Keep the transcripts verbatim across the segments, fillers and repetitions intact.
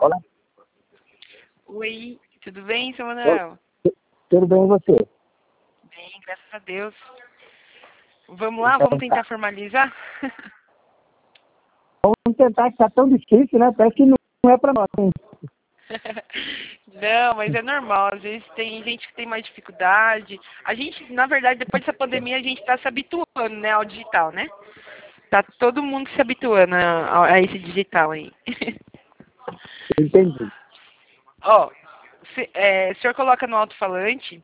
Olá. Oi, tudo bem, seu Manuel? Tudo bem e você? Bem, graças a Deus. Vamos lá, vamos tentar formalizar? Vamos tentar, que tá tão difícil, né? Parece que não é para nós. Hein? Não, mas é normal. Às vezes tem gente que tem mais dificuldade. A gente, na verdade, depois dessa pandemia, a gente está se habituando, né, ao digital, né? Tá todo mundo se habituando a, a esse digital aí. Entendi. Ó, se, é, o senhor coloca no alto-falante.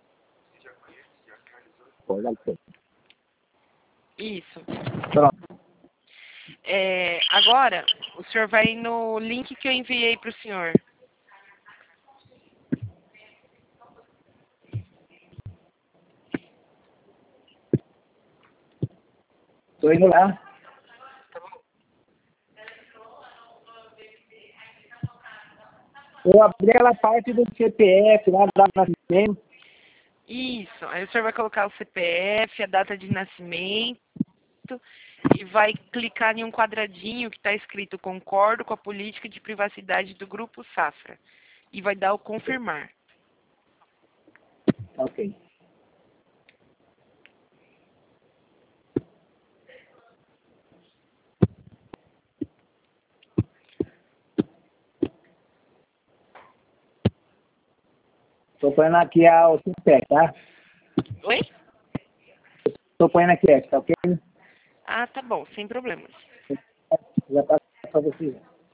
Isso. Pronto. É, agora, o senhor vai no link que eu enviei para o senhor. Estou indo lá. Eu abri aquela parte do C P F, lá da nascimento. Isso. Aí o senhor vai colocar o C P F, a data de nascimento e vai clicar em um quadradinho que está escrito concordo com a política de privacidade do Grupo Safra. E vai dar o confirmar. Ok. Estou pondo aqui a, o C P F, tá? Oi? Estou pondo aqui, tá ok? Ah, tá bom, sem problemas. Já passo para você.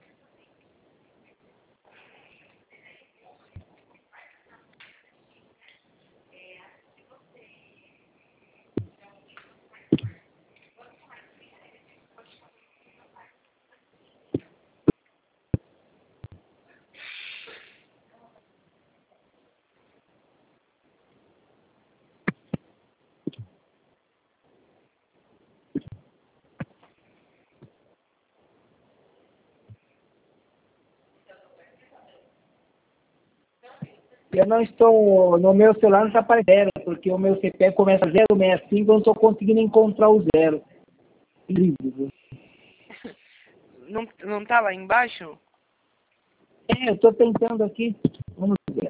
Eu não estou, no meu celular não está aparecendo, porque o meu C P F começa zero seis cinco, eu não estou conseguindo encontrar o zero. Incrível. Não, não tá lá embaixo? É, eu estou tentando aqui. Vamos ver.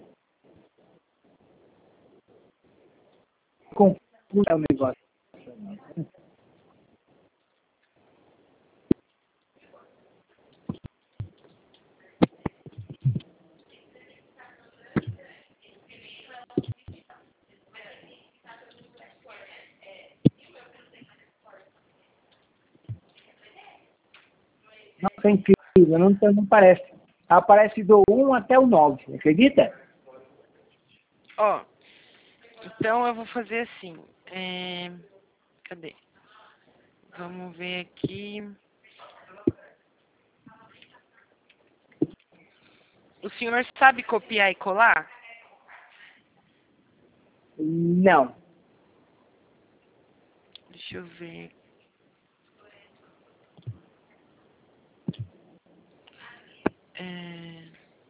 Confuso é o negócio. Nossa, é incrível, não, não parece. Aparece do um até o nove, acredita? Ó, então eu vou fazer assim. É... Cadê? Vamos ver aqui. O senhor sabe copiar e colar? Não. Deixa eu ver. É...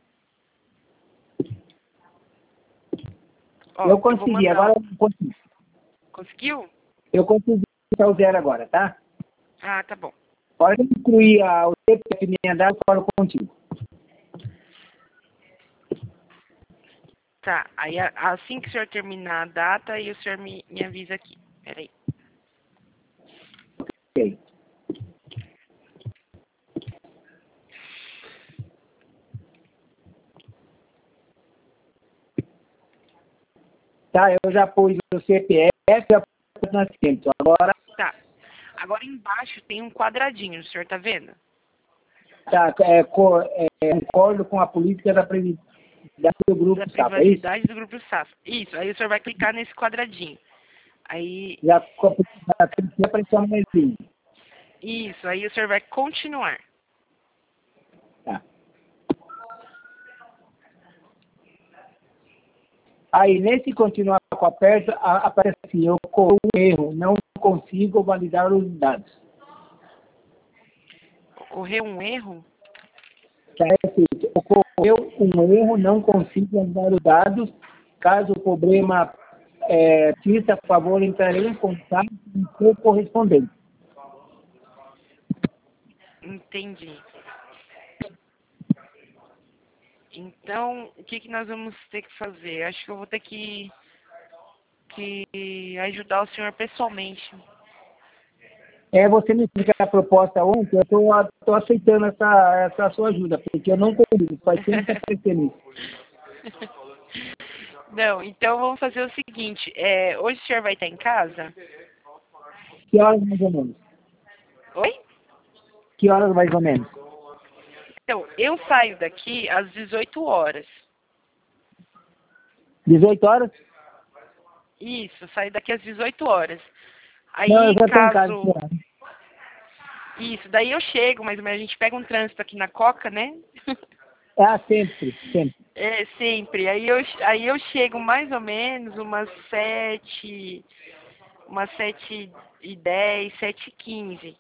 Ó, Eu eu vou consegui, mandar. agora eu consegui. Conseguiu? Eu consegui deixar o zero agora, tá? Ah, tá bom. Pode incluir a, o C P F minha data, eu falo contigo. Tá, aí a- assim que o senhor terminar a data, aí o senhor me, me avisa aqui. Peraí. Ok. Tá, eu já pus o C P F e o nascimento. Agora, Tá. Agora embaixo tem um quadradinho, o senhor tá vendo? tá, é, co, é, concordo com a política da previdência do grupo, Da sabe? É isso? privacidade do Grupo Safra. Isso, aí o senhor vai clicar nesse quadradinho. Aí, Já apareceu mais linha. isso, aí o senhor vai continuar. Tá. Aí, nesse continuar com aperto, a- aparece assim, ocorreu um erro, não consigo validar os dados. Ocorreu um erro? Tá escrito, ocorreu um erro, não consigo validar os dados, caso o problema é, exista, por favor, entrarei em contato com o correspondente. Entendi. Então, o que, que nós vamos ter que fazer? Acho que eu vou ter que, que ajudar o senhor pessoalmente. É, você me fez a proposta ontem, eu estou aceitando essa, essa sua ajuda, porque eu não consigo, faz tempo que eu aparecer nisso. Não, então vamos fazer o seguinte, é, hoje o senhor vai estar em casa? Que horas mais ou menos? Oi? Que horas mais ou menos? Então, eu saio daqui às dezoito horas. dezoito horas? Isso, saio daqui às dezoito horas. Aí, Não, eu já estou em casa. caso... Já. Isso, daí eu chego, mas a gente pega um trânsito aqui na Coca, né? Ah, sempre, sempre. É, sempre. Aí eu, aí eu chego mais ou menos umas sete, umas sete e dez, sete e quinze.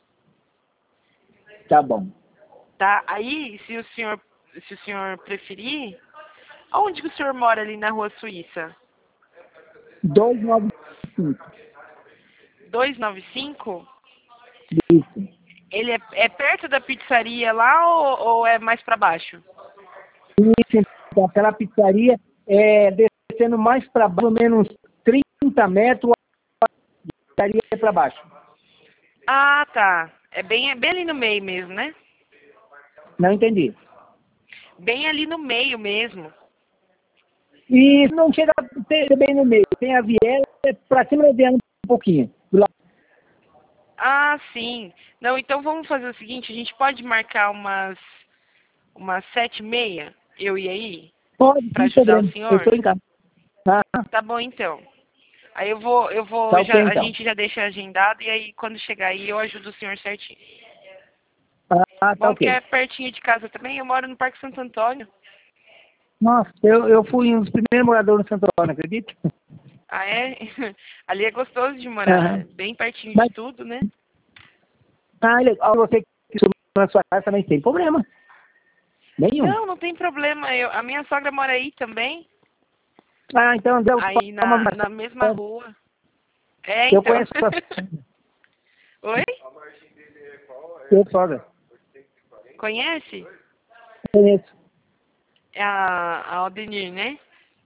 Tá bom. Tá? Aí, se o senhor, se o senhor preferir, aonde que o senhor mora ali na Rua Suíça? duzentos e noventa e cinco. duzentos e noventa e cinco? Isso. Ele é, é perto da pizzaria lá ou, ou é mais pra baixo? Isso, então, aquela pizzaria é descendo mais para baixo, mais ou menos trinta metros, a pizzaria é para baixo. Ah, tá. É bem, é bem ali no meio mesmo, né? Não entendi. Bem ali no meio mesmo. E não chega a ter bem no meio. Tem a viela, é para cima da viela um pouquinho. Do lado. Ah, sim. Não, então vamos fazer o seguinte, a gente pode marcar umas, umas sete e meia, eu e aí, Pode, para sem ajudar o problema. Eu senhor? estou em casa. Ah, Tá bom, então. Aí eu vou, eu vou, tá já, ok, a então. gente já deixa agendado e aí quando chegar aí eu ajudo o senhor certinho. Ah, tá Bom, que é ok. pertinho de casa também, eu moro no Parque Santo Antônio. Nossa, eu, eu fui um dos primeiros moradores no Santo Antônio, acredita? Ah, é? Ali é gostoso de morar, Aham. bem pertinho de Mas, tudo, né? ah, legal, você que subiu na sua casa também tem problema. Nenhum. Não, não tem problema, eu, a minha sogra mora aí também, Ah, então deu aí uma na, na mesma rua. É, Eu então. conheço a Oi? sua sogra. Conhece? Conheço. É a, a Aldenir, né?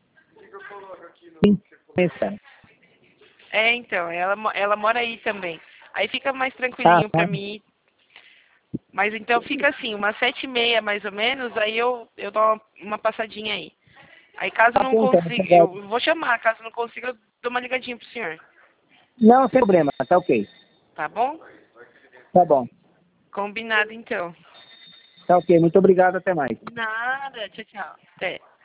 Sim, conheço, cara. É, então, ela, mo- ela mora aí também. Aí fica mais Ah, tranquilinho pra tá. mim ir. Mas então fica assim, umas sete e meia mais ou menos, aí eu, eu dou uma, uma passadinha aí. Aí caso Tá não bom, então. consiga, eu vou chamar, caso não consiga, eu dou uma ligadinha pro senhor. Não, sem problema, tá ok. Tá bom? Tá bom. Combinado então. Tá ok, muito obrigado, até mais. Nada, tchau, tchau. Até.